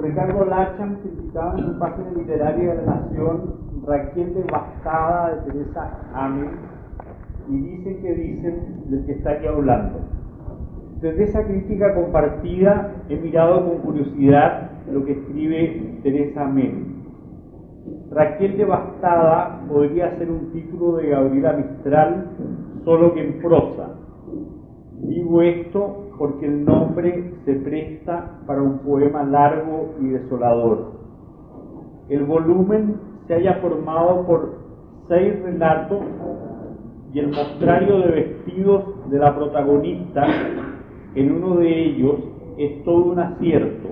Ricardo Lacham criticaba en su página literaria de La Nación Raquel devastada de Teresa Amel y dicen del que está aquí hablando. Desde esa crítica compartida he mirado con curiosidad lo que escribe Teresa Amel. Raquel devastada podría ser un título de Gabriela Mistral, solo que en prosa. Digo esto porque el nombre se presta para un poema largo y desolador. El volumen se haya formado por 6 relatos y el mostrario de vestidos de la protagonista en uno de ellos es todo un acierto.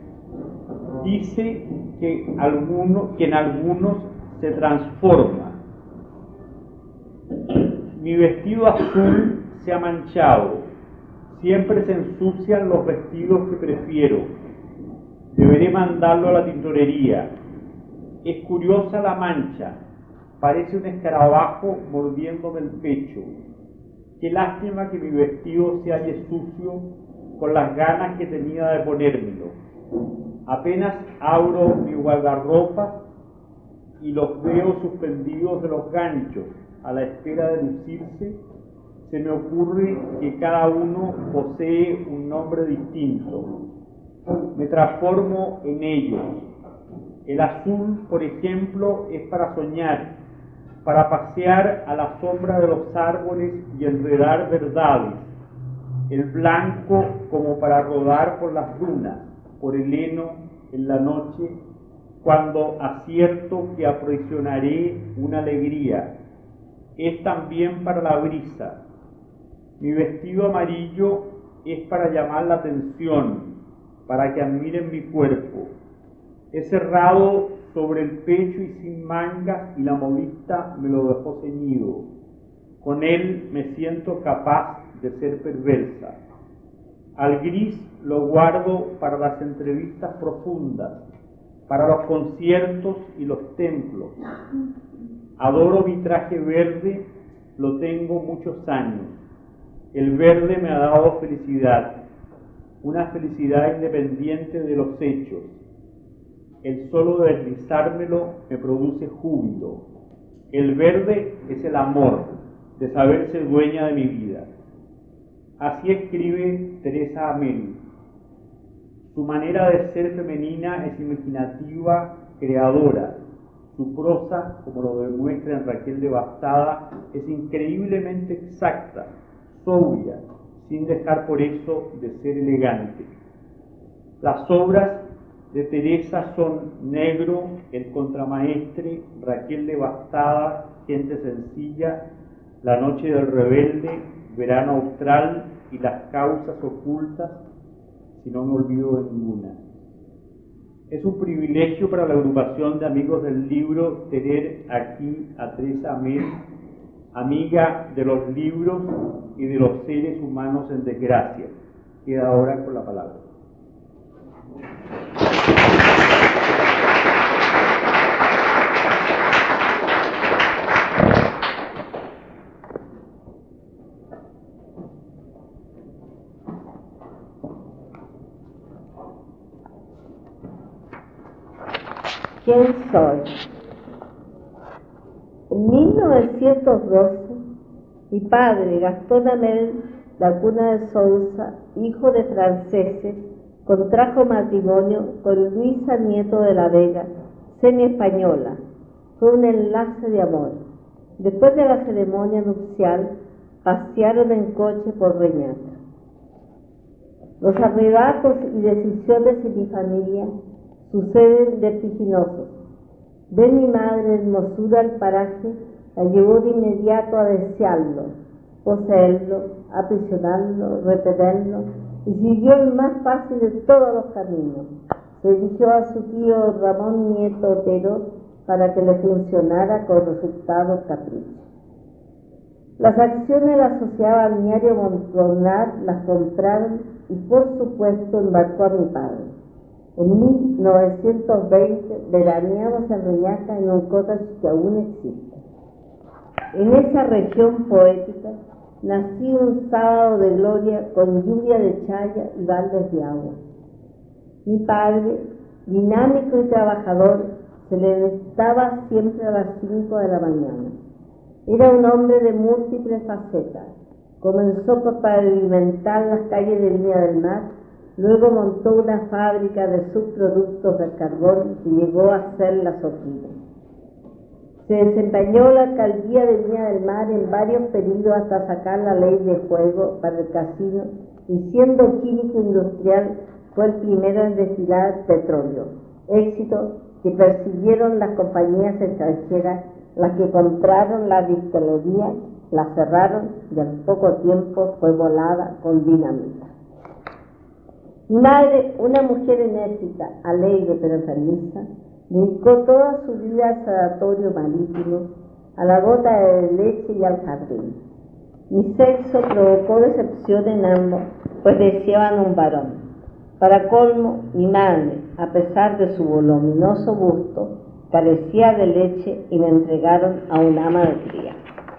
Dice que en algunos se transforma. Mi vestido azul se ha manchado. Siempre se ensucian los vestidos que prefiero. Deberé mandarlo a la tintorería. Es curiosa la mancha. Parece un escarabajo mordiéndome el pecho. Qué lástima que mi vestido se halle sucio con las ganas que tenía de ponérmelo. Apenas abro mi guardarropa y los veo suspendidos de los ganchos a la espera de lucirse, se me ocurre que cada uno posee un nombre distinto. Me transformo en ellos. El azul, por ejemplo, es para soñar, para pasear a la sombra de los árboles y enredar verdades. El blanco como para rodar por las dunas, por el heno en la noche, cuando acierto que aprisionaré una alegría. Es también para la brisa. Mi vestido amarillo es para llamar la atención, para que admiren mi cuerpo. Es cerrado sobre el pecho y sin mangas, y la modista me lo dejó ceñido. Con él me siento capaz de ser perversa. Al gris lo guardo para las entrevistas profundas, para los conciertos y los templos. Adoro mi traje verde, lo tengo muchos años. El verde me ha dado felicidad, una felicidad independiente de los hechos. El solo deslizármelo me produce júbilo. El verde es el amor, de saberse dueña de mi vida. Así escribe Teresa Amel. Su manera de ser femenina es imaginativa, creadora. Su prosa, como lo demuestra en Raquel devastada, es increíblemente exacta, sobria, sin dejar por eso de ser elegante. Las obras de Teresa son Negro, El contramaestre, Raquel devastada, Gente sencilla, La noche del rebelde, Verano austral y Las causas ocultas, si no me olvido de ninguna. Es un privilegio para la agrupación de amigos del libro tener aquí a Teresa Amel, amiga de los libros y de los seres humanos en desgracia. Queda ahora con la palabra. ¿Quién soy? En 1912, mi padre, Gastón Amel Lacuna de Sousa, hijo de franceses, contrajo matrimonio con Luisa Nieto de la Vega, semi-española. Fue un enlace de amor. Después de la ceremonia nupcial, pasearon en coche por Reñaca. Los arrebatos y decisiones en mi familia suceden vertiginosos. Ver mi madre hermosura al paraje la llevó de inmediato a desearlo, poseerlo, aprisionarlo, retenerlo, y siguió el más fácil de todos los caminos. Se dirigió a su tío Ramón Nieto Otero para que le funcionara con resultados caprichos. Las acciones de la sociedad balneario Montronar las compraron y por supuesto embarcó a mi padre. En 1920 veraneamos en Reñaca en un cottage que aún existe. En esa región poética nací un sábado de gloria con lluvia de chaya y baldes de agua. Mi padre, Dinámico y trabajador, se levantaba siempre a las 5 de la mañana. Era un hombre de múltiples facetas. Comenzó por pavimentar las calles de Viña del Mar, luego montó una fábrica de subproductos del carbón que llegó a ser la Soquina. Se desempeñó la alcaldía de Viña del Mar en varios periodos hasta sacar la ley de juego para el casino, y siendo químico industrial fue el primero en destilar petróleo, éxito que persiguieron las compañías extranjeras, las que compraron la distillería, la cerraron y al poco tiempo fue volada con dinamita. Mi madre, una mujer enérgica, alegre pero enfermiza, dedicó toda su vida al sanatorio marítimo, a la gota de leche y al jardín. Mi sexo provocó decepción en ambos, pues deseaban un varón. Para colmo, mi madre, a pesar de su voluminoso busto, carecía de leche y me entregaron a un ama de cría.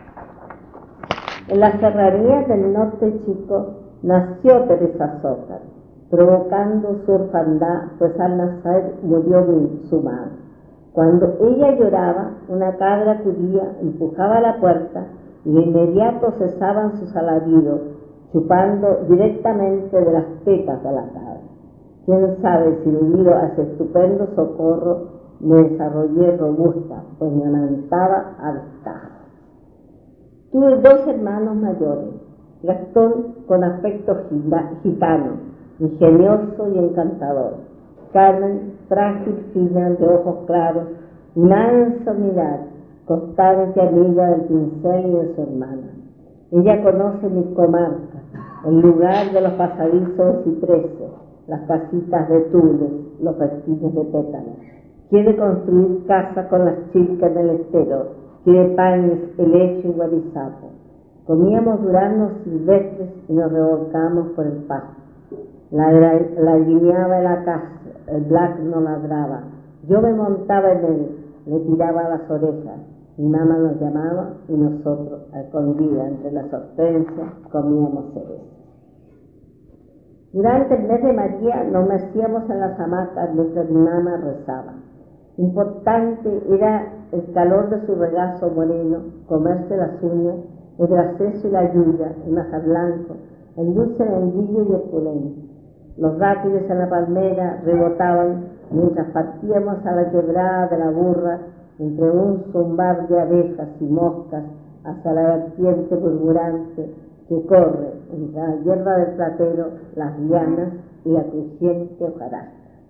En las serranías del norte chico nació Teresa Zócar, provocando su orfandad, pues al nacer murió su madre. Cuando ella lloraba, una cabra acudía, empujaba la puerta y de inmediato cesaban sus alaridos, chupando directamente de las tetas de la cabra. Quién sabe si unido a ese estupendo socorro me desarrollé robusta, pues me amamantaba a destajo. Tuve 2 hermanos mayores, Gastón con aspecto gitano, ingenioso y encantador, Carmen frágil, fina, de ojos claros y manso mirar, constante amiga del pincel y de su hermana. Ella conoce mi comarca, el lugar de los pasadizos de cipreses, las casitas de tules, los festines de pétalos. Quiere construir casa con las chilcas en el estero, quiere panes, helecho y guarizapo. Comíamos duranos silvestres y nos revolcábamos por el pasto. La guiñaba el acacio, el black no ladraba. Yo me montaba en él, le tiraba las orejas. Mi mamá nos llamaba y nosotros, a escondidas entre las hortensias, comíamos cereza. Durante el mes de María nos mecíamos en las hamacas mientras mi mamá rezaba. Importante era el calor de su regazo moreno, comerse las uñas, el graceso y la yuya, el majar blanco, el dulce membrillo y el pulén. Los dátiles en la palmera rebotaban mientras partíamos a la quebrada de la Burra entre un zumbar de abejas y moscas hacia la vertiente murmurante que corre entre la hierba del platero, las lianas y la crujiente hojarasca.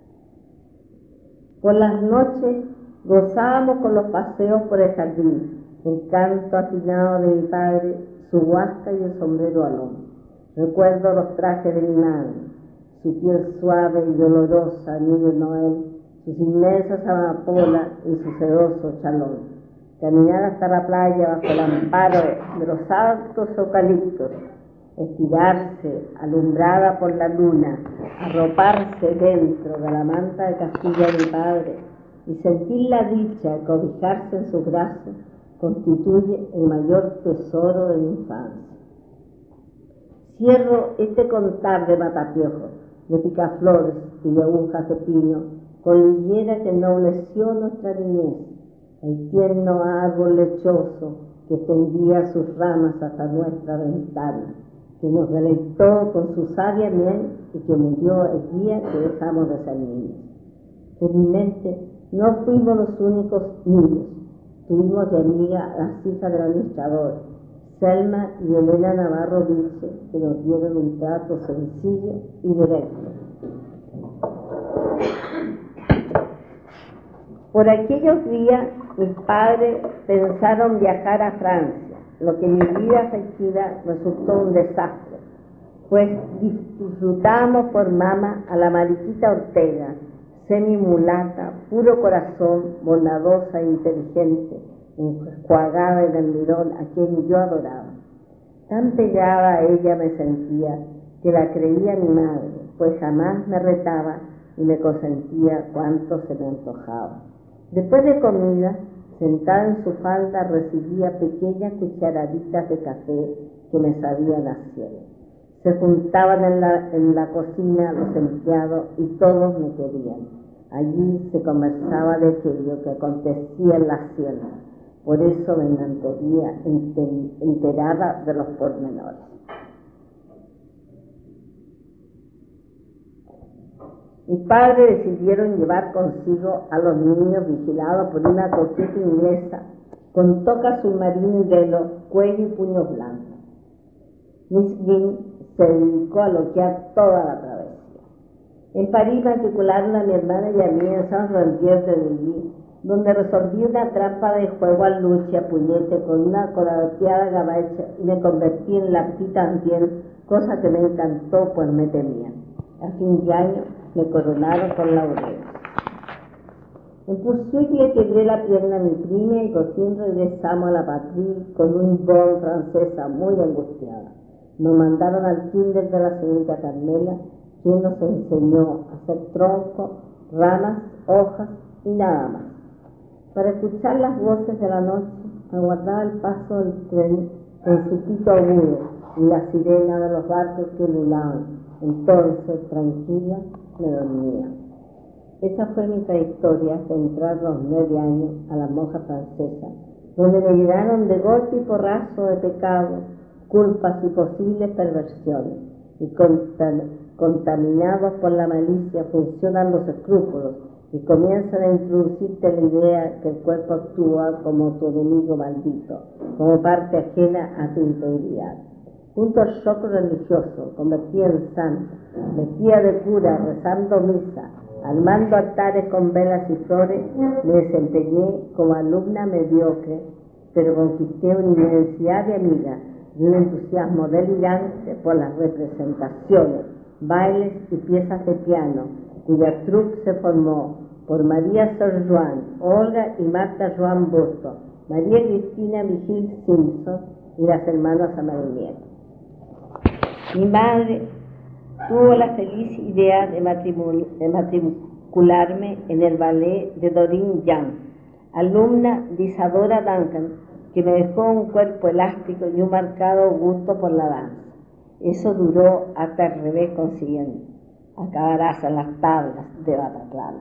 Por las noches gozábamos con los paseos por el jardín, el canto afinado de mi padre, su huasca y el sombrero al hombro. Recuerdo los trajes de mi madre, su piel suave y olorosa, niño Noel, sus inmensas amapolas y su sedoso chalón. Caminar hasta la playa bajo el amparo de los altos eucaliptos, estirarse, alumbrada por la luna, arroparse dentro de la manta de castilla de mi padre y sentir la dicha de cobijarse en sus brazos, constituye el mayor tesoro de mi infancia. Cierro este contar de matapiojos, de picaflores y de agujas de pino, con liguera que ennobleció nuestra niñez, el tierno árbol lechoso que tendía sus ramas hasta nuestra ventana, que nos deleitó con su sabia miel y que murió el día que dejamos de ser niños. Felizmente no fuimos los únicos niños, tuvimos de amiga a las hijas del administrador, Selma y Elena Navarro Vilche, que nos dieron un trato sencillo y directo. Por aquellos días mis padres pensaron viajar a Francia, lo que en mi vida afectiva resultó un desastre, pues disfrutamos por mama a la Mariquita Ortega, semi-mulata, puro corazón, bondadosa e inteligente, enjuagada en el mirón a quien yo adoraba. Tan pegada a ella me sentía que la creía mi madre, pues jamás me retaba y me consentía cuanto se me antojaba. Después de comida, sentada en su falda, recibía pequeñas cucharaditas de café que me sabían a cielo. Se juntaban en la cocina los empleados y todos me querían. Allí se conversaba de aquello que acontecía en la hacienda. Por eso me mantenía enterada de los pormenores. Mi padre decidieron llevar consigo a los niños vigilados por una coqueta inglesa con toca submarina y velo, cuello y puños blancos. Miss Green se dedicó a bloquear toda la travesía. En París matricularon a mi hermana y a mí en Saint-Rambert de Neuilly, donde resolví una trampa de juego al luche a puñete con una coloreada gabacha y me convertí en la petite Antienne, cosa que me encantó pues me temían. A fin de año me coronaron con laureles. En Pursuit le quebré la pierna a mi prima y por fin regresamos a la patrie con un bon francesa muy angustiada. Nos mandaron al kinder de la señorita Carmela, quien nos enseñó a hacer troncos, ramas, hojas y nada más. Para escuchar las voces de la noche, aguardaba el paso del tren con su pito agudo y la sirena de los barcos que ululaban. Entonces, tranquila, me dormía. Esa fue mi trayectoria hasta entrar a los 9 años a la monja francesa, donde me llenaron de golpe y porrazo de pecados, culpas y posibles perversiones, y contaminados por la malicia funcionan los escrúpulos y comienzan a introducirte la idea que el cuerpo actúa como tu enemigo maldito, como parte ajena a tu integridad. Junto al shock religioso, convertida en santa, vestida de cura, rezando misa, armando altares con velas y flores, me desempeñé como alumna mediocre, pero conquisté una inmensidad de amigas y un entusiasmo delirante por las representaciones, bailes y piezas de piano, cuya troupe se formó por María Sor Juan, Olga y Marta Joan Busto, María Cristina Vigil Simpson y las hermanas Amariliet. Mi madre tuvo la feliz idea de matricularme en el ballet de Doreen Young, alumna de Isadora Duncan, que me dejó un cuerpo elástico y un marcado gusto por la danza. Eso duró hasta el revés consiguiente. Acabarás en las tablas de Bataclan.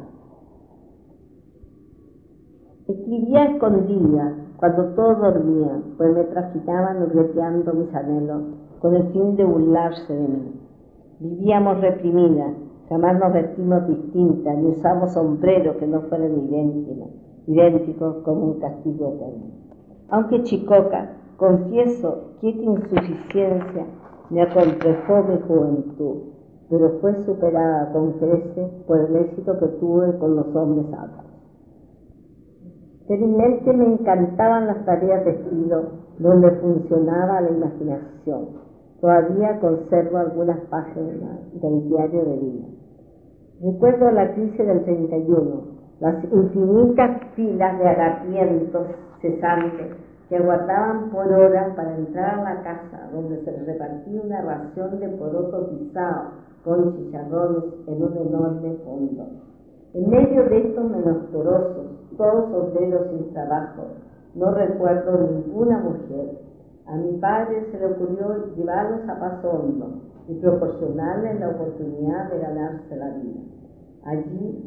Escribía escondida cuando todos dormían, pues me traginaban hurgueteando mis anhelos con el fin de burlarse de mí. Vivíamos reprimidas, jamás nos vestimos distintas, ni usamos sombreros que no fueran idénticos como un castigo eterno. Aunque chicoca, confieso que esta insuficiencia me acomplejó mi juventud, pero fue superada con creces por el éxito que tuve con los hombres altos. Felizmente me encantaban las tareas de estilo donde funcionaba la imaginación. Todavía conservo algunas páginas del diario de vida. Recuerdo la crisis del 31, las infinitas filas de harapientos cesantes que aguardaban por horas para entrar a la casa donde se les repartía una ración de porotos guisados con chicharrones en un enorme fondo. En medio de estos menesterosos, todos obreros sin trabajo, no recuerdo ninguna mujer. A mi padre se le ocurrió llevarlos a Paso Hondo y proporcionarles la oportunidad de ganarse la vida. Allí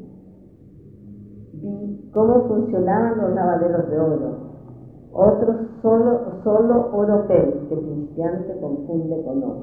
vi cómo funcionaban los lavaderos de oro, otros solo oro pel, que principiante confunde con oro.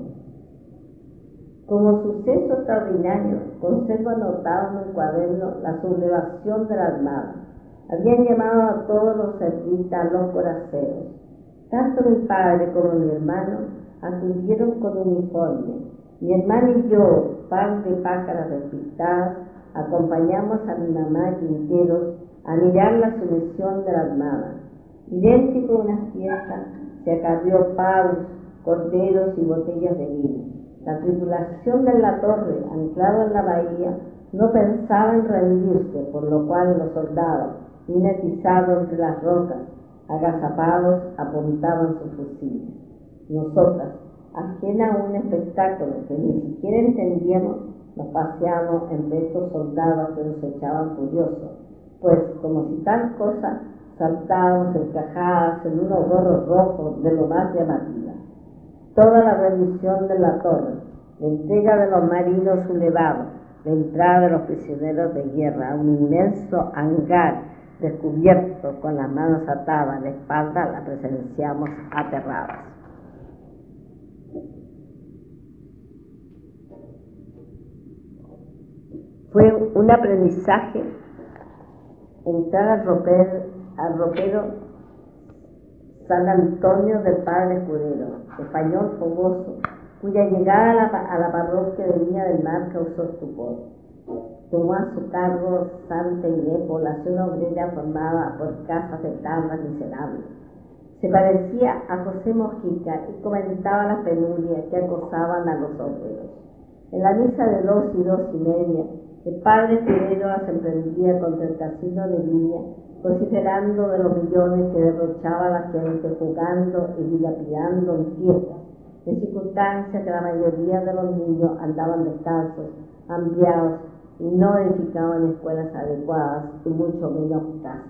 Como suceso extraordinario, conservo anotado en un cuaderno la sublevación de la Armada. Habían llamado a todos los servistas a los coraceros. Tanto mi padre como mi hermano acudieron con uniforme. Mi hermano y yo, par de pájaras despistadas, acompañamos a mi mamá Quinteros a mirar la sumisión de la Armada. Idéntico a una fiesta, se acarreó pavos, corderos y botellas de vino. La tripulación de la torre, anclado en la bahía, no pensaba en rendirse, por lo cual los soldados, mimetizados entre las rocas, agazapados, apuntaban sus fusiles. Nosotras, ajenas a un espectáculo que ni siquiera entendíamos, nos paseamos entre estos soldados que nos echaban furiosos, pues, como si tal cosa, saltábamos encajadas en unos gorros rojos de lo más llamativa. Toda la rendición de la torre, la entrega de los marinos sublevados, La entrada de los prisioneros de guerra a un inmenso hangar descubierto con las manos atadas a la espalda la presenciamos aterradas. Fue un aprendizaje entrar al ropero San Antonio del Padre Escudero, español fogoso, cuya llegada a la parroquia de Viña del Mar causó estupor. Tomó a su cargo Santa Inés, población obrera formada por casas de tablas miserables. Se parecía a José Mojica y comentaba las penurias que acosaban a los obreros. En la misa de 2 y 2:30, el Padre Escudero las emprendía contra el casino de Viña, vociferando de los millones que derrochaba la gente, jugando y dilapidando en fiestas, en circunstancias que la mayoría de los niños andaban descalzos, hambriados y no edificaban escuelas adecuadas y mucho menos casas.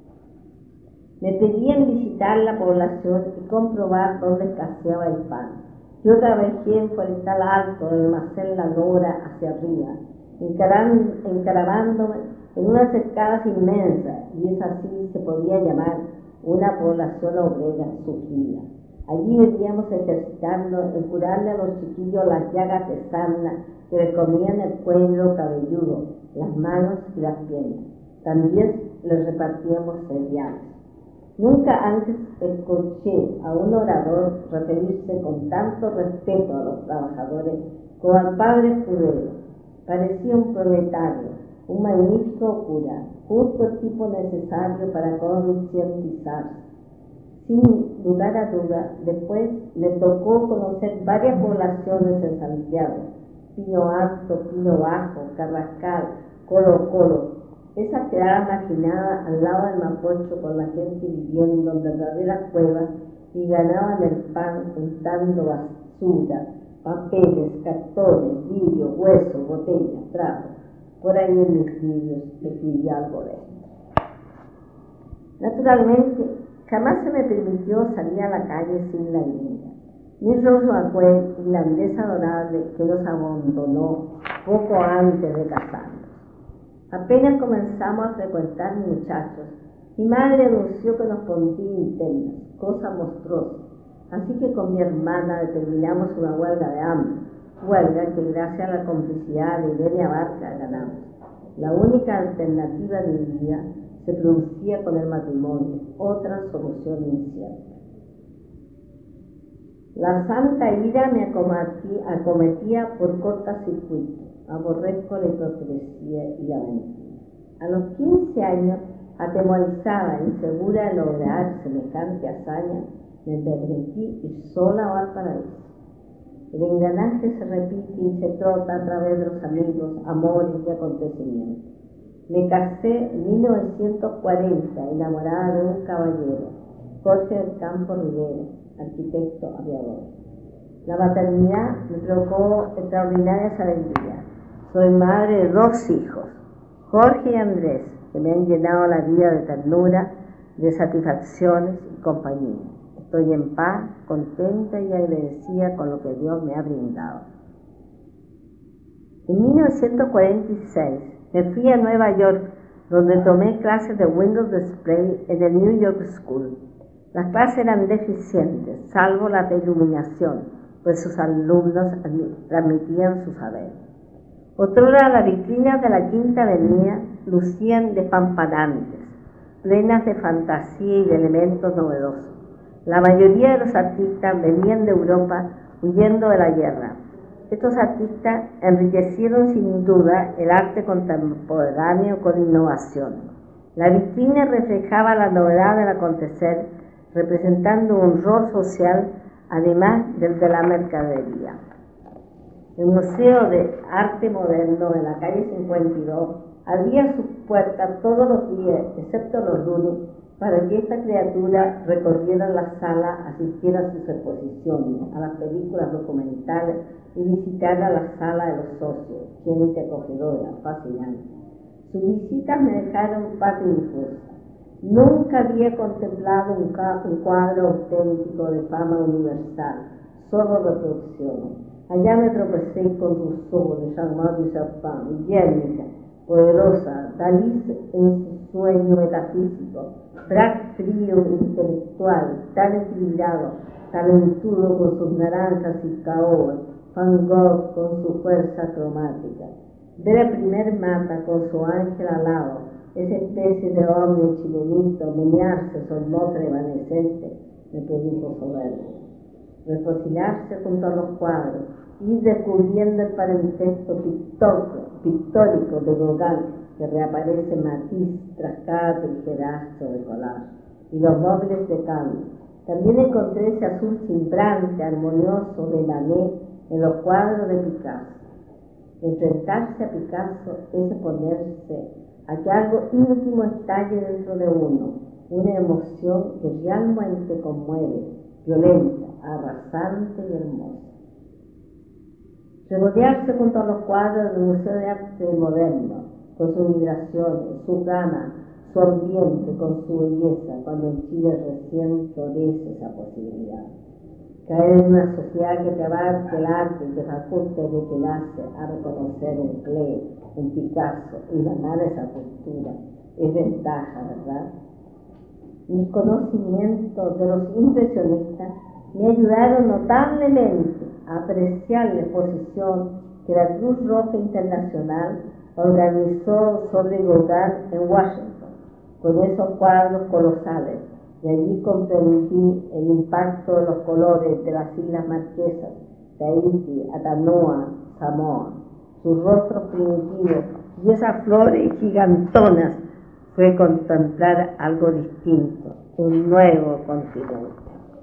Me pedían visitar la población y comprobar dónde escaseaba el pan. Yo trabajé en Forestal Alto, del almacén La Lora hacia arriba, encaramándome en unas escalas inmensas, y es así se podía llamar una población obrera sufrida. Allí veníamos a ejercitarnos en curarle a los chiquillos las llagas de sarna que les comían el cuello cabelludo, las manos y las piernas. También les repartíamos cereales. Nunca antes escuché a un orador referirse con tanto respeto a los trabajadores como al Padre Escudero. Parecía un proletario, un magnífico cura, justo el tipo necesario para concientizarse. Sin lugar a duda, después me tocó conocer varias poblaciones en Santiago: Pino Alto, Pino Bajo, Carrascal, Colo Colo. Esas quedaban marginadas al lado del Mapocho, con la gente viviendo en verdaderas cuevas, y ganaban el pan juntando basura, papeles, cartones, vidrio, huesos, botellas, trapos. Por ahí en mis libros escribí algo de esto. Naturalmente, jamás se me permitió salir a la calle sin la gringa. Miss Rose McQueen, irlandesa adorable, que nos abandonó poco antes de casarnos. Apenas comenzamos a frecuentar muchachos, mi madre anunció que nos pondría internas, cosa monstruosa. Así que con mi hermana determinamos una huelga de hambre, huelga que gracias a la complicidad de Irene Abarca ganamos. La única alternativa de mi vida se producía con el matrimonio, otra solución incierta. La santa ira me acometía por cortocircuito. Aborrezco la hipocresía y la mentira. A los 15 años, atemorizada, insegura de lograr semejante hazaña, me permití ir sola a Valparaíso. El engranaje se repite y se trota a través de los amigos, amores y acontecimientos. Me casé en 1940, enamorada de un caballero, Jorge del Campo Rivera, arquitecto aviador. La maternidad me provocó extraordinarias alegrías. Soy madre de 2 hijos, Jorge y Andrés, que me han llenado la vida de ternura, de satisfacciones y compañía. Estoy en paz, contenta y agradecida con lo que Dios me ha brindado. En 1946 me fui a Nueva York, donde tomé clases de Windows Display en el New York School. Las clases eran deficientes, salvo la de iluminación, pues sus alumnos transmitían su saber. Otrora las vitrinas de la Quinta Avenida lucían despampanantes, plenas de fantasía y de elementos novedosos. La mayoría de los artistas venían de Europa huyendo de la guerra. Estos artistas enriquecieron sin duda el arte contemporáneo con innovaciones. La vitrina reflejaba la novedad del acontecer, representando un rol social además del de la mercadería. El Museo de Arte Moderno de la calle 52 abría sus puertas todos los días, excepto los lunes, para que esta criatura recorriera la sala, asistiera a sus exposiciones, a las películas documentales y visitara la sala de los socios, gente acogedora, fascinante. Sus visitas me dejaron paz y difusa. Nunca había contemplado un cuadro auténtico de fama universal, solo reproducciones. Allá me tropecé con Rousseau, de Jean-Marc y Chopin, Guernica, poderosa, Dalí en su sueño metafísico, Braque frío, intelectual, tan equilibrado, talentudo con sus naranjas y caoba, Van Gogh con su fuerza cromática. Ver al primer Mata con su ángel alado, esa especie de hombre chilenito menearse su atmósfera evanescente, me produjo soberbia. Refocilarse junto a los cuadros, ir descubriendo el parentesco pictórico de Gauguin, que reaparece matiz tras cada tijerazo de collage, y los móviles de cambio. También encontré ese azul cimbrante, armonioso de Manet en los cuadros de Picasso. Enfrentarse a Picasso es exponerse a que algo íntimo estalle dentro de uno, una emoción que realmente conmueve, violenta, arrasante y hermosa. Regodearse junto a los cuadros del Museo de Arte Moderno, con sus vibraciones, su gama, su ambiente, con su belleza, cuando en Chile recién florece esa posibilidad. Caer en una sociedad que te abarque el arte y te faculte de que nace a reconocer un Klee, un Picasso y ganar esa cultura es ventaja, ¿verdad? Mis conocimientos de los impresionistas me ayudaron notablemente a apreciar la exposición que la Cruz Roja Internacional organizó sobre Gauguin en Washington, con esos cuadros colosales, y allí comprendí el impacto de los colores de las Islas Marquesas, Tahití, Atanoa, Samoa, sus rostros primitivos y esas flores gigantonas. Fue contemplar algo distinto, un nuevo continente.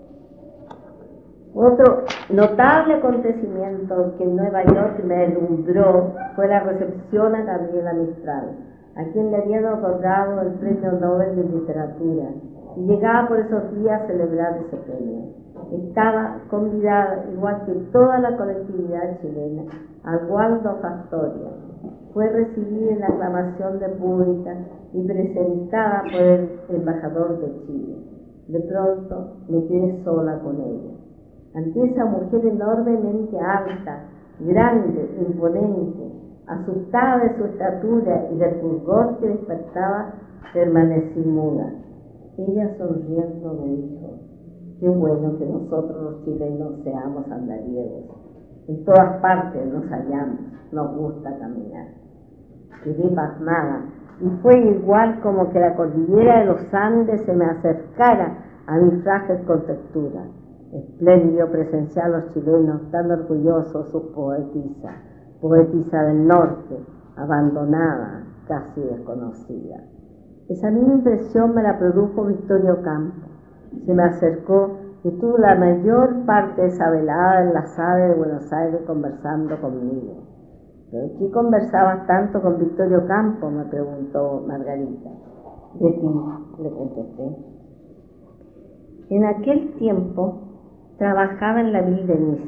Otro notable acontecimiento que en Nueva York me deslumbró fue la recepción a Gabriela Mistral, a quien le habían otorgado el Premio Nobel de Literatura, y llegaba por esos días a celebrar ese premio. Estaba convidada, igual que toda la colectividad chilena, al Waldorf Astoria. Fue recibida en la aclamación de pública y presentada por el embajador de Chile. De pronto me quedé sola con ella. Ante esa mujer enormemente alta, grande, imponente, asustada de su estatura y del fulgor que despertaba, permanecí muda. Ella sonriendo me dijo: qué bueno que nosotros los chilenos seamos andariegos. En todas partes nos hallamos, nos gusta caminar. Quedé pasmada y fue igual como que la cordillera de los Andes se me acercara a mi frágil contextura. Espléndido presenciar a los chilenos tan orgullosos de sus poetisa del norte, abandonada, casi desconocida. Esa misma impresión me la produjo Victorio Campo. Se me acercó y tuvo la mayor parte de esa velada en la sala de Buenos Aires conversando conmigo. ¿De qué conversabas tanto con Victorio Campo?, me preguntó Margarita. De ti, le contesté. En aquel tiempo trabajaba en la Ville de Nice,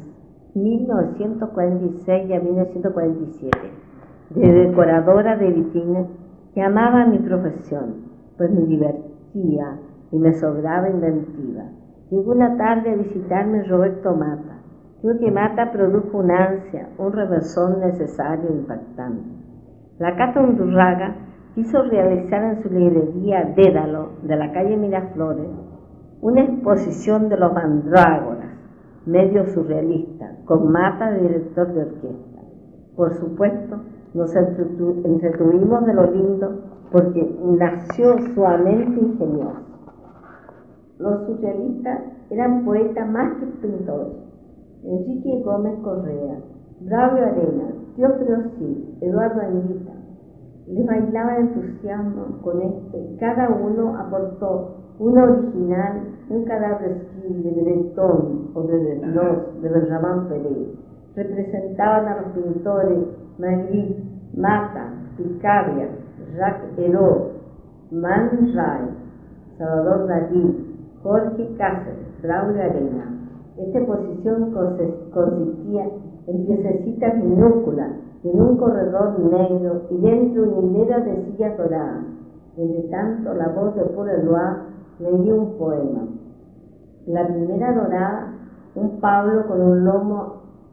1946 a 1947, de decoradora de vitrinas, que amaba mi profesión, pues me divertía y me sobraba inventiva. Llegó una tarde a visitarme Roberto Mata. Creo que Mata produjo una ansia, un remesón necesario e impactante. La Cata Undurraga quiso realizar en su librería Dédalo, de la calle Miraflores, una exposición de los mandrágoras, medio surrealista, con Mata de director de orquesta. Por supuesto, nos entretuvimos de lo lindo porque nació suavemente ingenioso. Los surrealistas eran poetas más que pintores. Enrique Gómez Correa, Braulio Arenas, Teófilo Cid, Eduardo Anguita. Les bailaba entusiasmo con esto y cada uno aportó un original, un cadavresquí de Breton o de Desnos, de Benjamin Pérez. Representaban a los pintores Magritte, Mata, Picabia, Jacques Hérault, Man Ray, Salvador Dalí, Jorge Cáceres, Braulio Arenas. Esta exposición consistía en piececitas minúsculas en un corredor negro y dentro una hilera de sillas doradas. Entre tanto, la voz de Paul Eluard leía un poema. La primera dorada, un Pablo con un lomo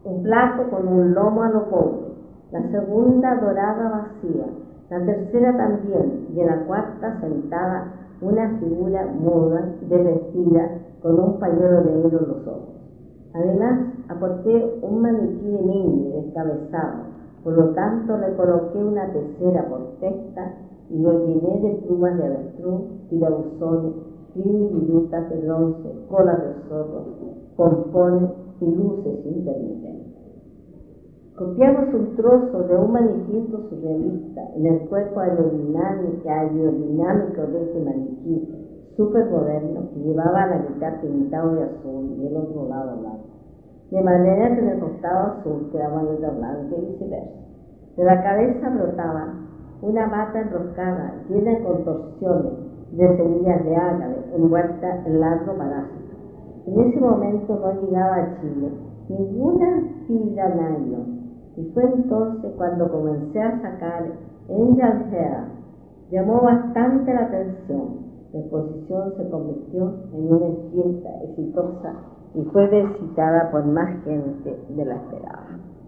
un plato con un lomo a lo pobre, la segunda dorada vacía, la tercera también, y en la cuarta sentada una figura muda, desvestida, con un pañuelo negro en los ojos. Además, aporté un maniquí de mimbre descabezado, por lo tanto le coloqué una pecera por testa y lo llené de plumas de avestruz, tirabuzones, virutas de bronce, colas de zorro, pompones y luces intermitentes. Copiamos un trozo de un manifiesto surrealista en el cuerpo aerodinámico de este maniquí supermoderno que llevaba la mitad pintado de azul y el otro lado blanco, de manera que en el costado azul quedaba la letra blanca y viceversa. De la cabeza brotaba una mata enroscada llena de contorsiones de semillas de ágave envuelta en largo parásito. En ese momento no llegaba a Chile ninguna fibra nylon, y fue entonces cuando comencé a sacar Angel Hair. Llamó bastante la atención. La exposición se convirtió en una fiesta exitosa y fue visitada por más gente de la esperada.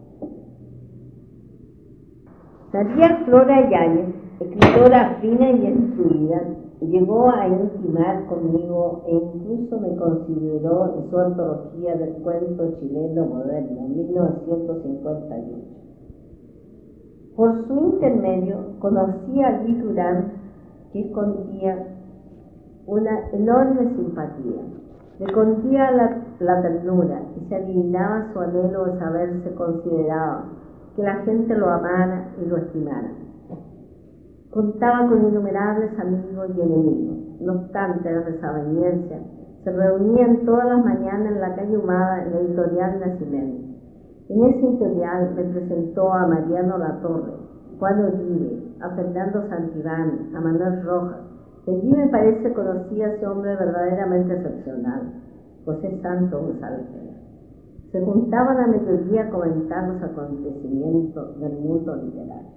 María Flora Yáñez, escritora fina y instruida, llegó a intimar conmigo e incluso me consideró en su antología del cuento chileno moderno, en 1958. Por su intermedio conocí a Luis Durán, que escondía una enorme simpatía. Le condía la ternura y se adivinaba su anhelo de saberse considerado, que la gente lo amara y lo estimara. Contaba con innumerables amigos y enemigos. No obstante las desavenencias, se reunían todas las mañanas en la calle Humada en la editorial Nacimiento. En ese editorial me presentó a Mariano Latorre, Juan Uribe, a Fernando Santibán, a Manuel Rojas. De allí me parece conocí a ese hombre verdaderamente excepcional, José Santos González. Se juntaban a mediodía a comentar los acontecimientos del mundo literario.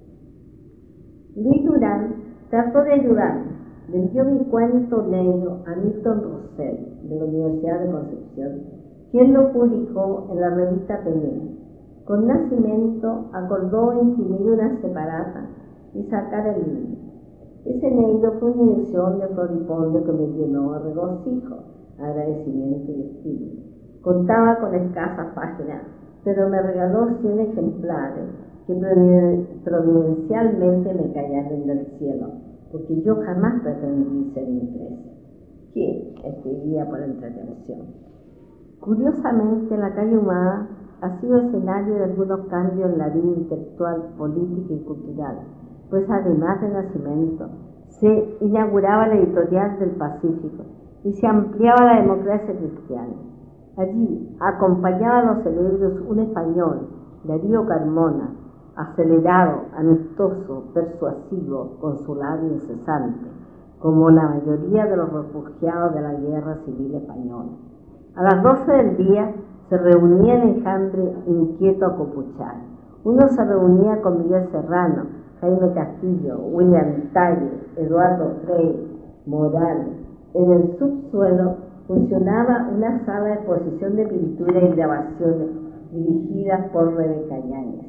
Luis Durán trató de ayudarme. Le envió mi cuento negro a Milton Rosell, de la Universidad de Concepción, quien lo publicó en la revista Penel. Con Nacimiento acordó imprimir una separata y sacar el libro. Ese negro fue una inyección de floripondio que me llenó de regocijo, agradecimiento y estímulo. Contaba con escasas páginas, pero me regaló 100 ejemplares que providencialmente me cayeron del cielo, porque yo jamás pretendí ser impresa. ¿Quién escribía por entretención? Curiosamente, la calle Humada ha sido escenario de algunos cambios en la vida intelectual, política y cultural, pues además de Nacimiento, se inauguraba la editorial del Pacífico y se ampliaba la democracia cristiana. Allí acompañaba a los cerebros un español, Darío Carmona, acelerado, amistoso, persuasivo, con su labio incesante, como la mayoría de los refugiados de la Guerra Civil Española. A las 12 del día se reunía el enjambre inquieto a copuchar. Uno se reunía con Miguel Serrano, Jaime Castillo, William Talle, Eduardo Frei, Morales. En el subsuelo funcionaba una sala de exposición de pintura y grabaciones dirigidas por Rebeca Yáñez.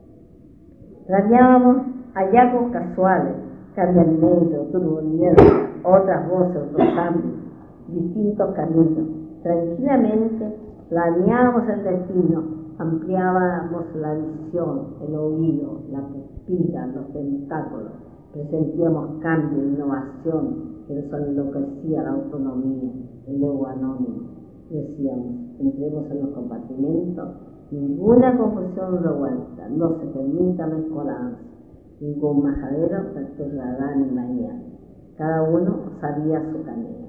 Radiábamos hallazgos casuales, Caviar Negro, Turbonieves, otras voces, otros cambios, distintos caminos. Tranquilamente planeábamos el destino, ampliábamos la visión, el oído, la pupila, los tentáculos, presentíamos cambio, innovación, que nos enloquecía la autonomía, el ego anónimo. Decíamos, entremos en los compartimentos, ninguna confusión revuelta, no se permita mezcolanza, ningún majadero perturbará mi mañana, cada uno sabía su camino.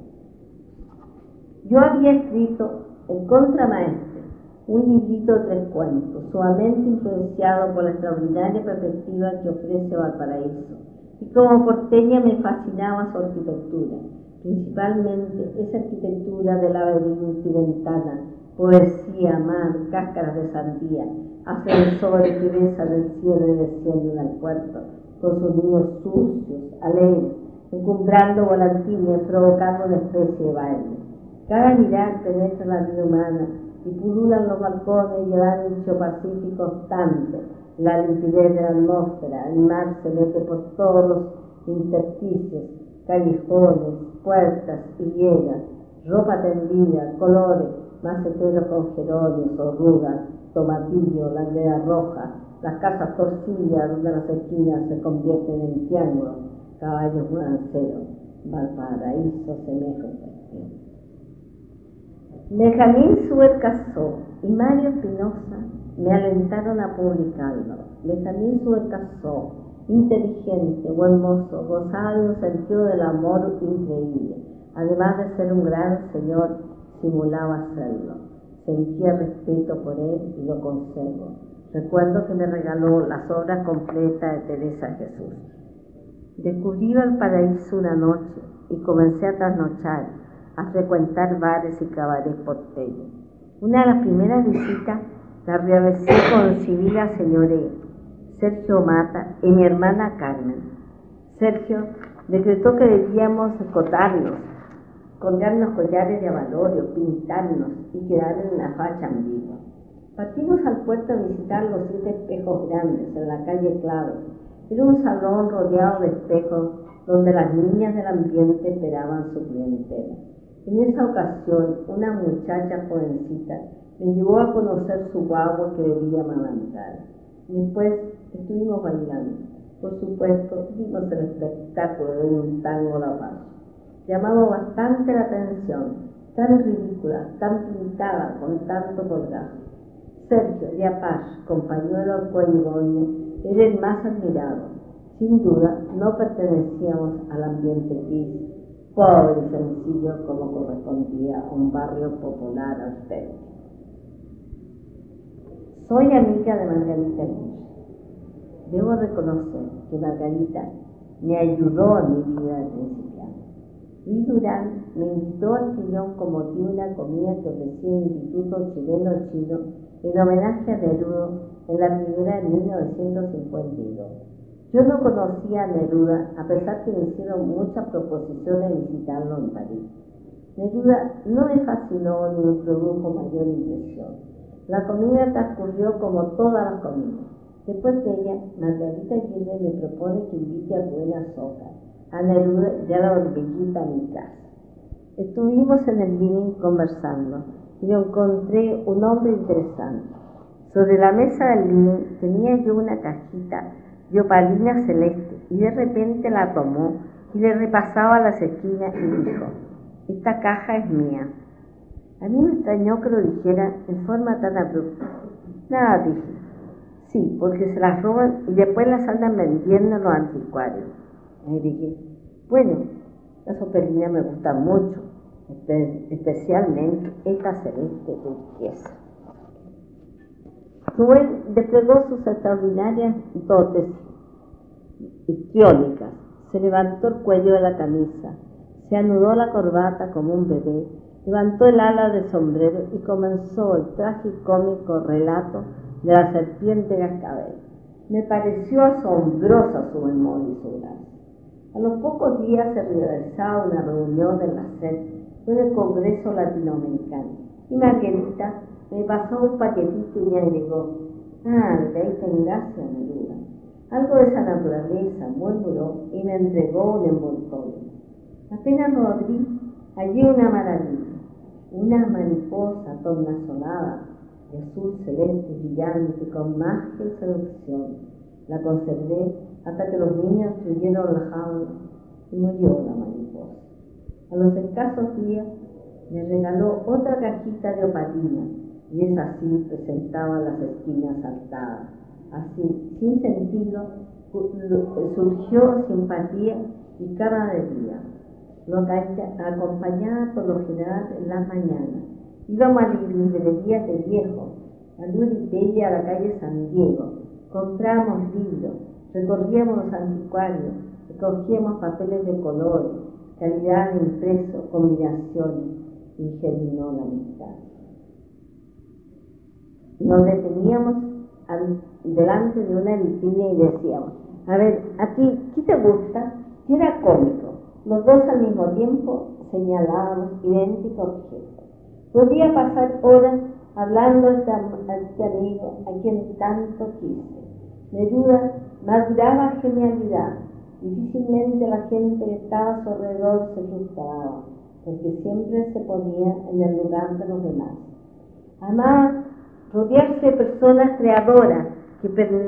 Yo había escrito El Contramaestre, un librito de 3 cuentos, sumamente influenciado por la extraordinaria perspectiva que ofrece Valparaíso, y como porteña me fascinaba su arquitectura, principalmente esa arquitectura de laberinto y ventana, poesía, mar, cáscaras de sandía, ascensores que besan el cielo y descienden al puerto, con sus niños sucios, alegres, encumbrando volantines, provocando una especie de baile. Cada mirar penetra la vida humana y pululan los balcones y el ancho pacífico obstante, la limpidez de la atmósfera, el mar se mete por todos los intersticios, callejones, puertas y llega, ropa tendida, colores, maceteros con geronios, orugas, tomatillo, la greda roja, las casas torcidas donde las esquinas se convierten en triángulos, caballos mudanceros, Valparaíso semeja un castillo. Benjamín Suber casó y Mario Espinosa me alentaron a publicarlo. Benjamín Suber casó, inteligente, buen mozo, gozaba de un sentido del amor increíble. Además de ser un gran señor, simulaba serlo. Sentía respeto por él y lo conservo. Recuerdo que me regaló las obras completas de Teresa Jesús. Descubrí Valparaíso una noche y comencé a trasnochar, a frecuentar bares y cabarets porteños. Una de las primeras visitas la realicé con Sibila Señoré, Sergio Mata y mi hermana Carmen. Sergio decretó que debíamos escotarnos, colgarnos collares de avalorio, pintarnos y quedar en una facha ambigua. Partimos al puerto a visitar los 7 espejos grandes en la calle Clave. Era un salón rodeado de espejos donde las niñas del ambiente esperaban su clientela. En esa ocasión, una muchacha jovencita me llevó a conocer su guagua que debía amamantar. Después estuvimos bailando. Por supuesto, vimos el espectáculo de un tango La Paz. Llamaba bastante la atención, tan ridícula, tan pintada, con tanto colgajo. Sergio de Apache, compañero al cuello, era el más admirado. Sin duda, no pertenecíamos al ambiente gris, pobre y sencillo como correspondía a un barrio popular austero. Soy amiga de Margarita Luis. Debo reconocer que Margarita me ayudó en mi vida de principiante. Luis Durán me invitó al sillón con motivo de una comida que ofrecía el Instituto Chileno-Chino en homenaje a Neruda en la primavera de 1952. Yo no conocía a Neruda, a pesar que me hicieron muchas proposiciones de visitarlo en París. Neruda no me fascinó ni me produjo mayor impresión. La comida transcurrió como todas las comidas. Después de ella, Margarita Aguirre me propone que invite a Rubén Azoka, a Neruda y a la hormiguita a mi casa. Estuvimos en el living conversando y lo encontré un hombre interesante. Sobre la mesa del living tenía yo una cajita de opalina celeste y de repente la tomó y le repasaba las esquinas y dijo: «Esta caja es mía». A mí me extrañó que lo dijera en forma tan abrupta. «Nada», dije. «Sí, porque se las roban y después las andan vendiendo en los anticuarios». Agregué: «Bueno, las opalinas me gustan mucho, especialmente esta celeste turquesa». Rubén desplegó sus extraordinarias dotes histriónicas, se levantó el cuello de la camisa, se anudó la corbata como un bebé, levantó el ala del sombrero y comenzó el tragicómico relato de la serpiente cascabel. Me pareció asombrosa su memoria y su gracia. A los pocos días se realizaba una reunión en la SED con el Congreso Latinoamericano y Margarita me pasó un paquetito y me agregó: «Ah, le caíste en gracia, Neruda». Algo de esa naturaleza murmuró y me entregó un envoltorio. Apenas lo abrí, hallé una maravilla, una mariposa tornasolada de azul celeste brillante con magia y seducción. La conservé hasta que los niños destruyeron la jaula y murió la mariposa. A los escasos días me regaló otra cajita de opalina y es así presentaba las esquinas saltadas. Así, sin sentirlo, surgió simpatía y cara de día. Lo acompañaba por lo general en las mañanas. Íbamos a librerías de viejos, a Luripedia, a la calle San Diego. Comprábamos libros, recorríamos los anticuarios, recogíamos papeles de colores, calidad de impreso, combinaciones, y germinó la amistad. Nos deteníamos delante de una vitrina y decíamos: «A ver, ¿a ti qué te gusta?». Y era cómico. Los dos al mismo tiempo señalábamos idénticos objetos. Podía pasar horas hablando a este amigo a quien tanto quise. Neruda maduraba genialidad. Difícilmente la gente que estaba a su alrededor se frustraba, porque siempre se ponía en el lugar de los demás. Amaba rodearse de personas creadoras que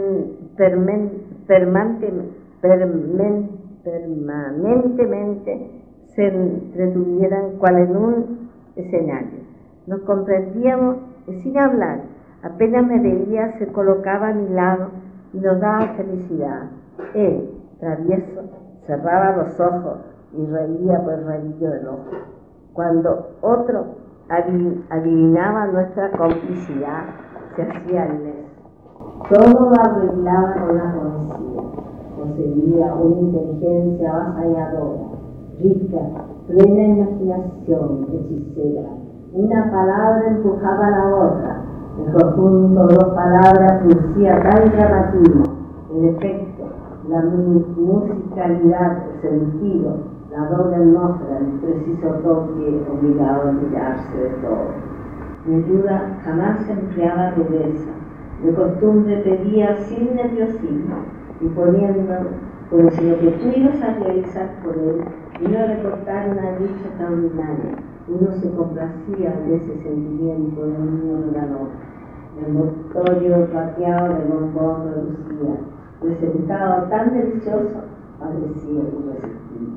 permanentemente se entretuvieran cual en un escenario. Nos comprendíamos sin hablar. Apenas me veía, se colocaba a mi lado y nos daba felicidad. Él, travieso, cerraba los ojos y reía por el rabillo del ojo. Cuando otro adivinaba nuestra complicidad, se hacía les. Todo lo arreglaba con la poesía. Poseía una inteligencia avasalladora, rica, plena imaginación, hechicera. Una palabra empujaba a la otra. El conjunto de dos palabras producía tan llamativo. En efecto, la musicalidad, el sentido, la doble atmósfera, el preciso toque obligado a olvidarse de todo. Neruda jamás empleaba rudeza. De costumbre pedía sin nerviosismo, imponiendo como si lo que tú ibas a realizar por él iba a reportar una dicha extraordinaria. Uno se complacía en ese sentimiento de un niño regalador. El envoltorio plateado de bombón relucía, presentado tan delicioso, parecía irresistible.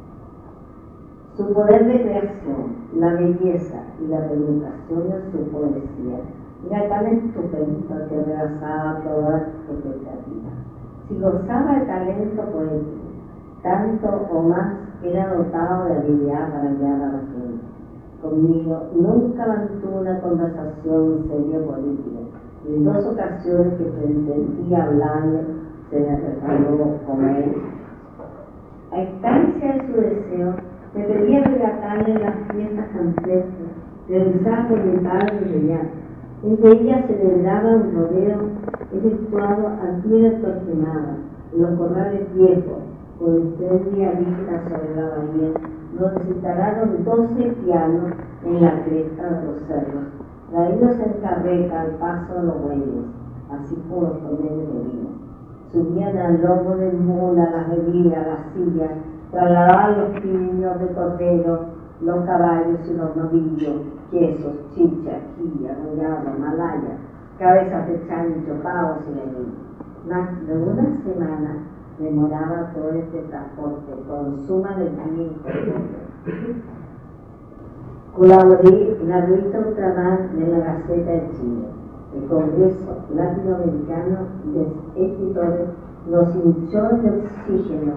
Su poder de creación, la belleza y la penetración de su poesía era tan estupendo que rebasaba toda expectativa. Si gozaba de talento poético, tanto o más era dotado de habilidad para guiar a la gente. Conmigo nunca mantuvo una conversación seria política, y en 2 ocasiones que pretendí hablarle, se me resbaló como él. A instancia de su deseo, me pedía relatarle las fiestas campestres realizadas por mi padre y Reñat. Entre ellas celebraba un rodeo efectuado al pie de Torquemada, en los corrales viejos, con estrecha vista sobre la bahía, donde se instalaron 12 pianos en la cresta de los cerros, traídos en carreta al paso de los bueyes, así como los toneles de vino. Subían al lomo del mula, las bebidas, las sillas, trasladaban los piños de cordero, los caballos y los novillos, quesos, chicha, quilla, rollado, malaya, cabezas de chancho, pavos y gallinas. Más de una semana demoraba todo este transporte, con suma alegría y contento. Colaboré en la revista Ultramar de la Gaceta de Chile. El Congreso Latinoamericano de Escritores nos hinchó de oxígeno.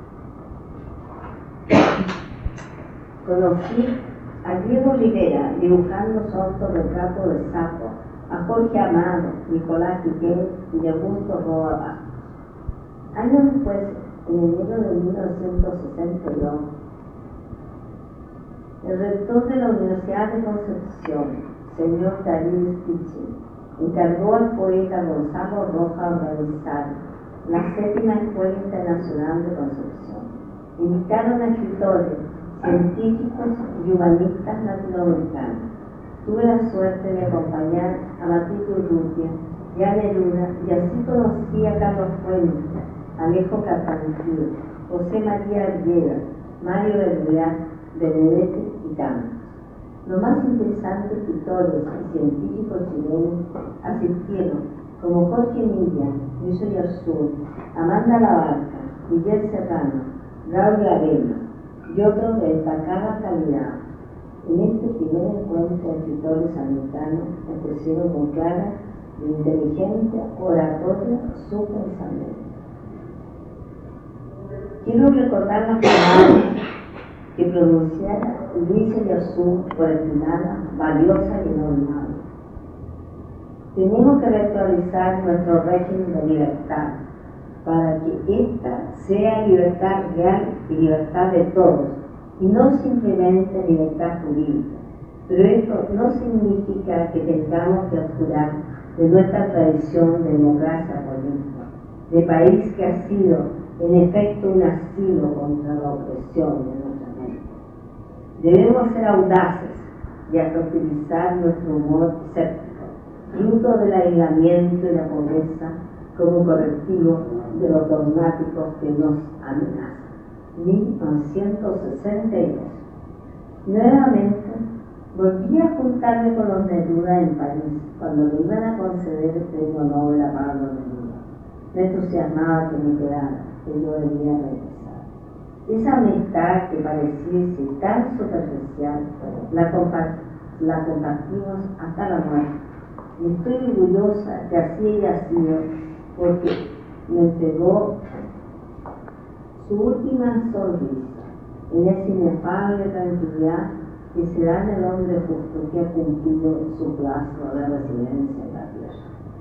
Conocí a Diego Rivera dibujando su autorretrato de Sapo, a Jorge Amado, Nicolás Quiquén y Augusto Roa. Años después, en enero de 1962, el rector de la Universidad de Concepción, señor David Spitzer, encargó al poeta Gonzalo Rojas organizar la 7ª Escuela Internacional de Concepción. Invitaron a escritores, científicos y humanistas latinoamericanos. Tuve la suerte de acompañar a Matito Urrutia y a Neruda, y así conocí a Carlos Fuentes, Alejo Carpentier, José María Argueda, Mario Vergara, Benedetti y tantos. Los más interesantes escritores y científicos chilenos asistieron, como Jorge Milla, Luis Oyarzún, Amanda Labarca, Miguel Serrano, Raúl Garena y otros de destacada calidad. En este primer encuentro de escritores americanos expusieron con clara e inteligente oratoria su pensamiento. Quiero recordar las palabras que pronunciara Luis Oyarzún por estimada, valiosa y enorme. Tenemos que reactualizar nuestro régimen de libertad para que ésta sea libertad real y libertad de todos, y no simplemente libertad jurídica. Pero esto no significa que tengamos que abjurar de nuestra tradición de democracia política, de país que ha sido en efecto un asilo contra la opresión de nuestra mente. Debemos ser audaces, y hasta utilizar nuestro humor escéptico, fruto del aislamiento y la pobreza, como correctivo de los dogmáticos que nos amenazan. 1962. Nuevamente, volví a juntarme con los Neruda en París, cuando me iban a conceder el premio Nobel a Pablo Neruda. Me entusiasmaba que me quedara, que yo debía regresar. Esa amistad que pareciese tan superficial, la compartimos hasta la muerte. Y estoy orgullosa que así haya sido, porque me entregó su última sonrisa, en esa inefable tranquilidad que se da en el hombre justo que ha cumplido su plazo de residencia en la tierra.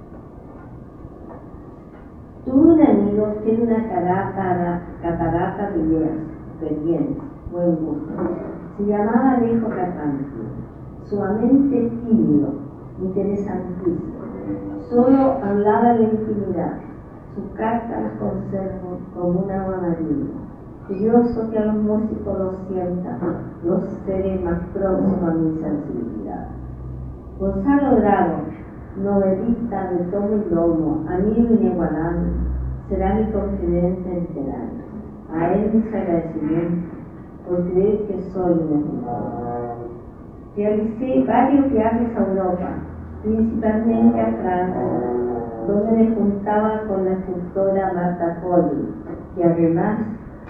Tuve un amigo que tiene una catarata de ideas, pendientes, buen gusto. Se llamaba Alejo Carpentier, sumamente tímido, interesantísimo. Solo hablaba en la intimidad. Sus cartas las conservo como un agua marina. Curioso que a los músicos lo sientan, los seres más próximos a mi sensibilidad. Gonzalo Drago, novelista de tomo y lomo, amigo inigualable, será mi confidente literario. A él mis agradecimientos por creer que soy un escritor. Realicé varios viajes a Europa, principalmente a Francia, donde me juntaba con la escultora Marta Poli, que además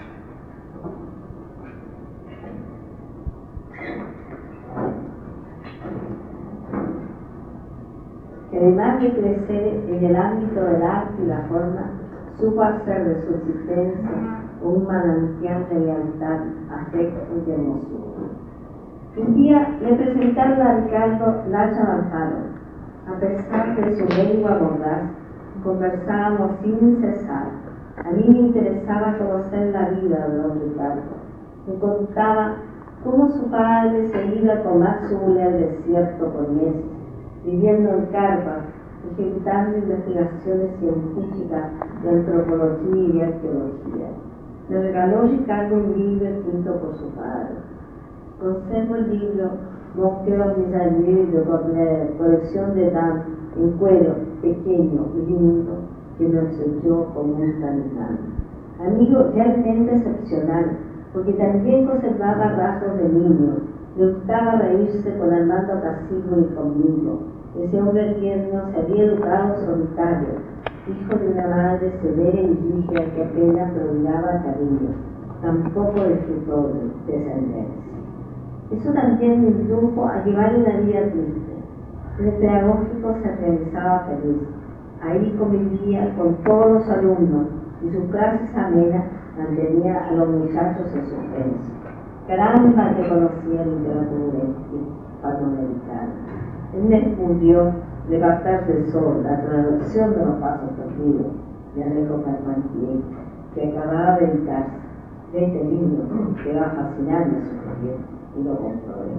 de crecer en el ámbito del arte y la forma, supo hacer de su existencia un manantial de lealtad, afecto y emoción. Un día me presentaron a Ricardo Lacha Alfaro. A pesar de su lengua mordaz, conversábamos sin cesar. A mí me interesaba conocer la vida de don Ricardo. Me contaba cómo su padre se iba a tomar su bula al desierto por meses, viviendo en carpas, ejecutando investigaciones científicas de antropología y de arqueología. Me regaló Ricardo un libro escrito por su padre. Conservo el libro Mon cœur mes amis de Baudelaire, colección de dames en cuero, pequeño y lindo, que me obsequió como un talismán. Amigo realmente excepcional, porque también conservaba rasgos de niño. Le gustaba reírse con Armando Casillo y conmigo. Ese hombre tierno se había educado solitario, hijo de una madre severa y rígida que apenas prodigaba cariño. Tampoco disfrutó de descendencia. Eso también me indujo a llevar una vida triste. El pedagógico se realizaba feliz. Ahí convivía con todos los alumnos y sus clases amenas mantenía a los muchachos en suspenso. Caramba que conocía literatura hispanoamericana. Él me expundió de Bastards del Sol, la traducción de los Pasos Perdidos de Alejo Carpentier, que acababa de editarse. De este libro que va a fascinarme su proyecto. Y lo comprobé.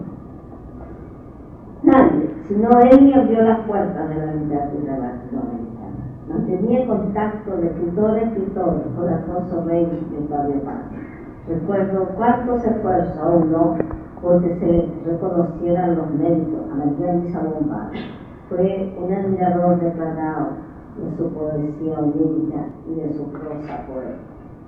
Nadie, sino él, me abrió las puertas de la literatura latinoamericana. Mantenía contacto de escritor a escritor con Alfonso Reyes y Octavio Paz. Recuerdo cuántos esfuerzos, aún no, porque se reconocieran los méritos a María Luisa Bombal. Fue un admirador declarado de su poesía onírica y de su prosa poética.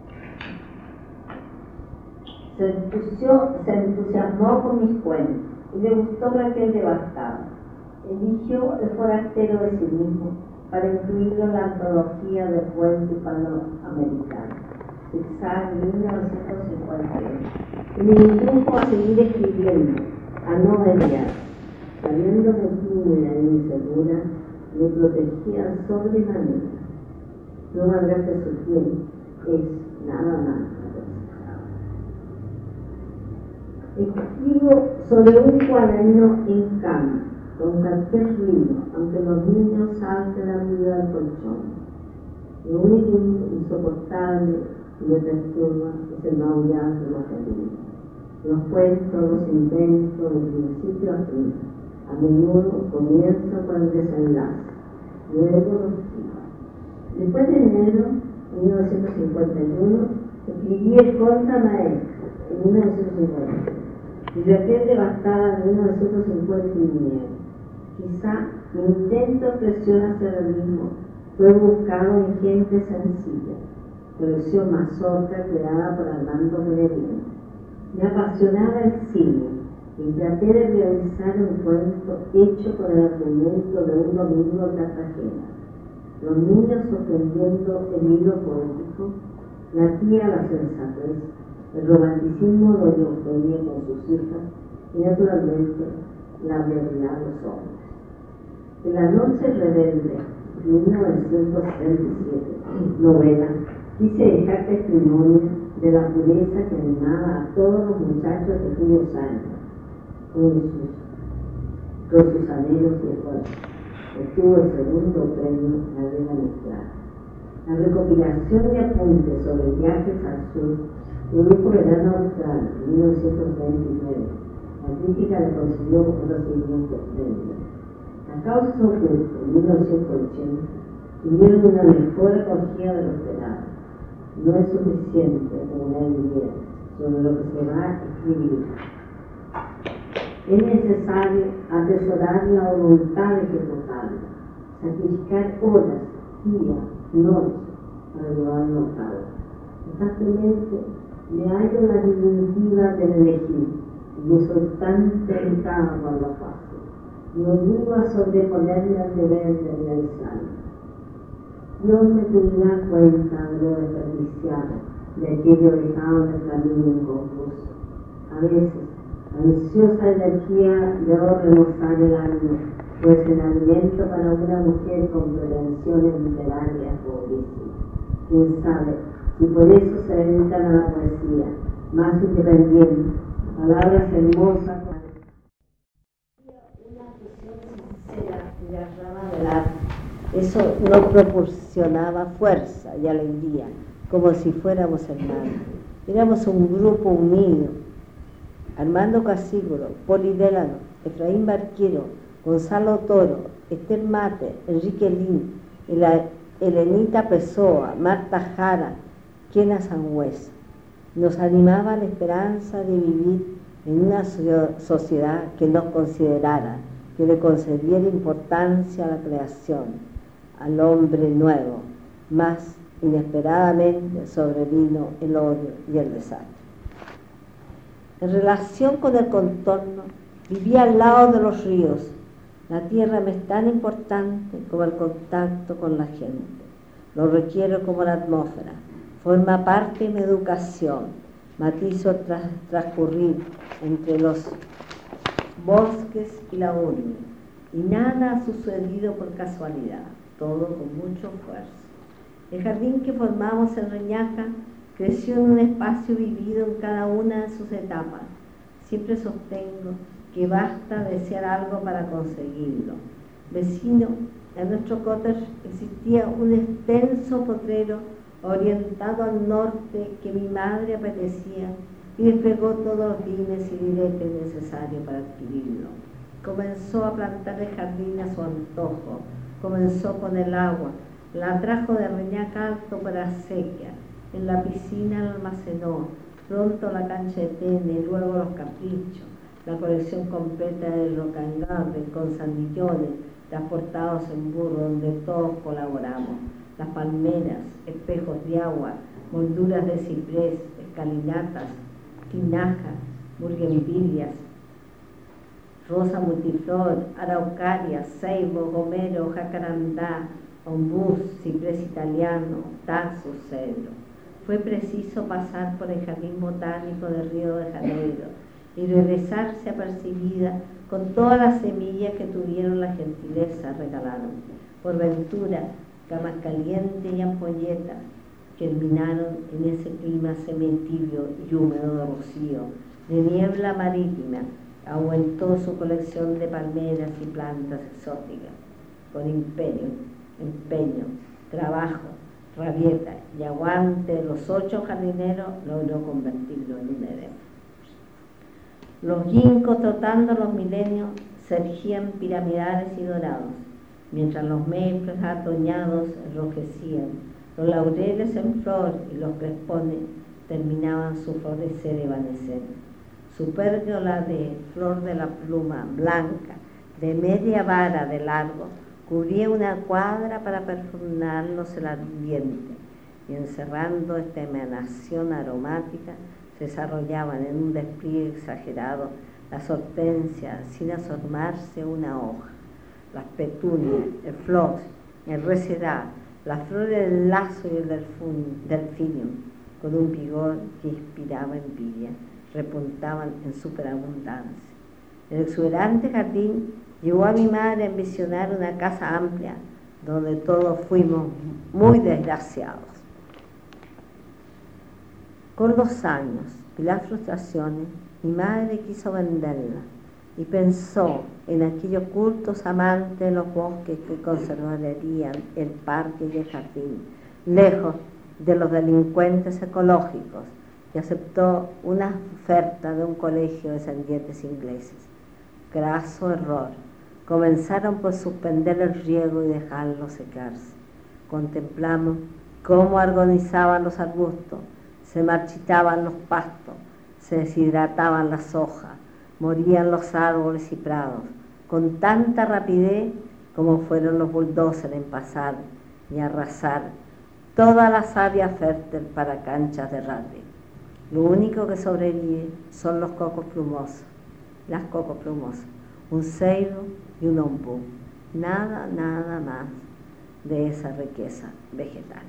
Se entusiasmó con mis cuentos y le gustó Raquel de Bastardo. Eligió El forastero de sí mismo para incluirlo en la antología de cuentos hispanoamericanos, Zigzag, 1951, y me indujo a seguir escribiendo, a no desviar. Sabiéndome tímida e insegura, me protegían sobremanera. No malgaste su tiempo, es nada más. Escribo sobre un cuaderno en cama, con cualquier ruido, aunque los niños salten arriba del colchón. Lo único insoportable y me perturba es el maullar de los felinos. Los cuentos, los invento de principio a fin. A menudo comienzo con el desenlace, luego los sigo. Después de enero de 1951, escribí El Contramaestre en 1950. y la piel devastada de 1959. Quizá mi intento de expresión hacia el mismo fue buscado en gente sencilla, colección mazorca creada por Armando Medellín. Me apasionaba el cine y traté de realizar un cuento hecho con el argumento de un domingo en Cartagena. Los niños sorprendiendo el hilo poético, la tía la sensatez, el romanticismo de Doña Eugenia con sus hijas y naturalmente la verdad de los hombres. En La noche rebelde, 1937, novela, quise dejar testimonio de la pureza que animaba a todos los muchachos de aquellos años, con sus anhelos y esfuerzos. Obtuvo el segundo premio Gabriela Mistral. La recopilación de apuntes sobre viajes al sur, el grupo Verano Austral, en 1929. La crítica le consiguió un recibimiento espléndido. Las causas ocultas, en 1980, tuvieron una mejor acogida de lo esperado. No es suficiente como una idea sobre lo que se va a escribir. Es necesario atesorar la voluntad de ejecutarlo, sacrificar horas, días, noches para llevarlo a cabo. Constantemente me hallo en la disyuntiva del elegir y yo soy tan tentada por lo fácil. Me obligo a sobreponerme al deber de realizarlo. Dios me pedirá cuenta de lo desperdiciado, de aquello dejado en el camino inconfuso. A veces, ansiosa energía debo remozar el alma, pues el alimento para una mujer con pretensiones literarias pobrísimas. Quién sabe si por eso se dedican a la poesía, más independiente, palabras hermosas, una fusión sincera de las ramas del arte. Eso no proporcionaba fuerza y alegría, como si fuéramos hermanos. Éramos un grupo unido. Armando Casígoro, Poli Delano, Efraín Barquero, Gonzalo Toro, Esther Mate, Enrique Lin, Elenita Pessoa, Marta Jara, Kena Sangüesa. Nos animaba la esperanza de vivir en una sociedad que nos considerara, que le concediera importancia a la creación, al hombre nuevo. Más inesperadamente sobrevino el odio y el desastre. En relación con el contorno, vivía al lado de los ríos. La tierra me es tan importante como el contacto con la gente. Lo requiero como la atmósfera. Forma parte de mi educación. Matizo transcurrir entre los bosques y la urbe. Y nada ha sucedido por casualidad, todo con mucho esfuerzo. El jardín que formamos en Reñaca creció en un espacio vivido en cada una de sus etapas. Siempre sostengo que basta desear algo para conseguirlo. Vecino a nuestro cottage existía un extenso potrero orientado al norte que mi madre apetecía y desplegó todos los dimes y diretes necesarios para adquirirlo. Comenzó a plantar el jardín a su antojo, comenzó con el agua, la trajo de Reñaca Alto para sequía, en la piscina la almacenó, pronto la cancha de tenis, luego los caprichos, la colección completa de Rock and Garden con sandillones transportados en burro donde todos colaboramos, las palmeras, espejos de agua, molduras de ciprés, escalinatas, tinajas, burguenvillas, rosa multiflor, araucaria, ceibo, gomero, jacarandá, ombús, ciprés italiano, tazo, cedro. Fue preciso pasar por el Jardín Botánico de Río de Janeiro y regresarse apercibida con todas las semillas que tuvieron la gentileza regalaron. Por ventura, camas calientes y ampolletas germinaron en ese clima semitibio y húmedo de rocío, de niebla marítima, aumentó su colección de palmeras y plantas exóticas. Con empeño, trabajo, rabieta y aguante de los 8 jardineros logró convertirlo en un edén. Los ginkgos, trotando los milenios, se erigían piramidales y dorados, mientras los maples atoñados enrojecían, los laureles en flor y los crespones terminaban su florecer y evanecer. su pérgola de flor de la pluma blanca, de media vara de largo, cubría una cuadra para perfumarnos el ambiente, y encerrando esta emanación aromática, se desarrollaban en un despliegue exagerado las hortensias sin asomarse una hoja, las petunias, el phlox, el resedal, las flores del lazo y el delfinium, con un vigor que inspiraba envidia, repuntaban en superabundancia. El exuberante jardín llevó a mi madre a envisionar una casa amplia, donde todos fuimos muy desgraciados. Con los años y las frustraciones, mi madre quiso venderla y pensó en aquellos cultos amantes de los bosques que conservarían el parque y el jardín, lejos de los delincuentes ecológicos, y aceptó una oferta de un colegio de descendientes ingleses. Graso error. Comenzaron por suspender el riego y dejarlo secarse. Contemplamos cómo agonizaban los arbustos, se marchitaban los pastos, se deshidrataban las hojas, morían los árboles y prados, con tanta rapidez como fueron los bulldozers en pasar y arrasar toda la savia fértil para canchas de rugby. Lo único que sobrevive son los cocos plumosos, las cocos plumosas, un ceibo y un ombú, nada más de esa riqueza vegetal.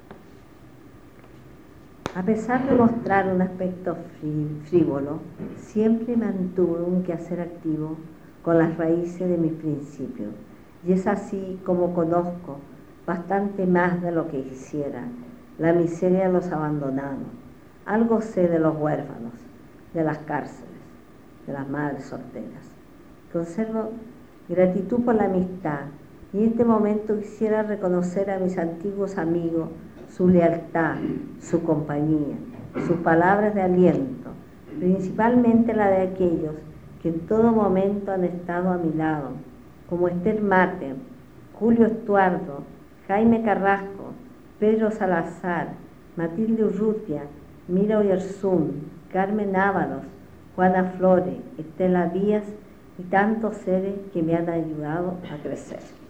A pesar de mostrar un aspecto frívolo, siempre mantuve un quehacer activo con las raíces de mis principios, y es así como conozco bastante más de lo que quisiera la miseria de los abandonados. Algo sé de los huérfanos, de las cárceles, de las madres solteras. Conservo gratitud por la amistad, y en este momento quisiera reconocer a mis antiguos amigos su lealtad, su compañía, sus palabras de aliento, principalmente la de aquellos que en todo momento han estado a mi lado, como Esther Mater, Julio Estuardo, Jaime Carrasco, Pedro Salazar, Matilde Urrutia, Mira Oyarzún, Carmen Ábalos, Juana Flores, Estela Díaz y tantos seres que me han ayudado a crecer.